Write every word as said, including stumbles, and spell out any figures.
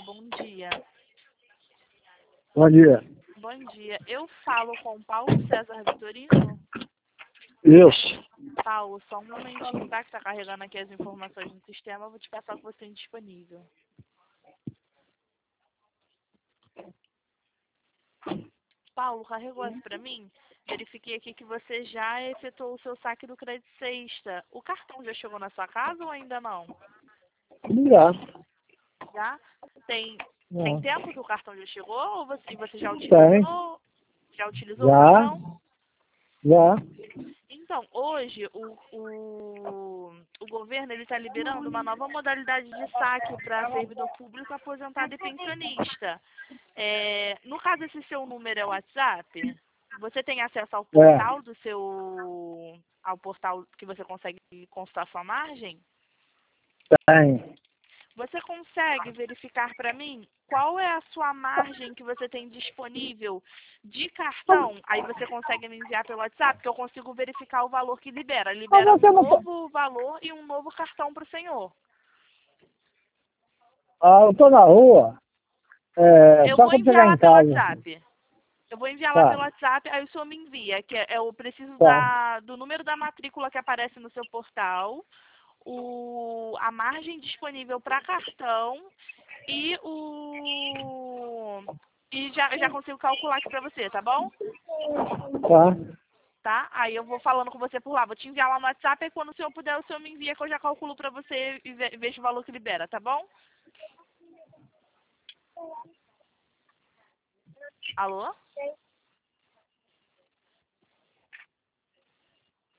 Alô, bom dia. Bom dia. Bom dia. Eu falo com Paulo César Vitorino. Isso. Paulo, só um momentinho, tá? Que tá carregando aqui as informações no sistema. Eu vou te passar o que você tem disponível. Paulo, carregou essa pra mim? Verifiquei aqui que você já efetuou o seu saque do Crédito Sexta. O cartão já chegou na sua casa ou ainda não? Já. Já? Tem, Já. tem tempo que o cartão já chegou ou você, você já Tem. utilizou? Já utilizou o Já. cartão? Já. Então, hoje o, o, o governo está liberando uma nova modalidade de saque para servidor público, aposentado e pensionista. É, no caso, esse seu número é o WhatsApp? Você tem acesso ao portal É. do seu... ao portal que você consegue consultar sua margem? Tem. Você consegue verificar para mim qual é a sua margem que você tem disponível de cartão? Aí você consegue me enviar pelo WhatsApp, que eu consigo verificar o valor que libera. Mas Libera você um não tá... novo valor e um novo cartão para o senhor. Ah, eu tô na rua. É, Eu só vou quando enviar chegar lá em pelo casa. WhatsApp. Eu vou enviar lá pelo Tá. WhatsApp, aí o senhor me envia, que é, eu preciso Tá. da, do número da matrícula que aparece no seu portal, o, a margem disponível para cartão e o e já, já consigo calcular aqui pra você, tá bom? Tá. Tá? Aí eu vou falando com você por lá. Vou te enviar lá no WhatsApp e quando o senhor puder, o senhor me envia que eu já calculo pra você e ve vejo o valor que libera, tá bom? Alô?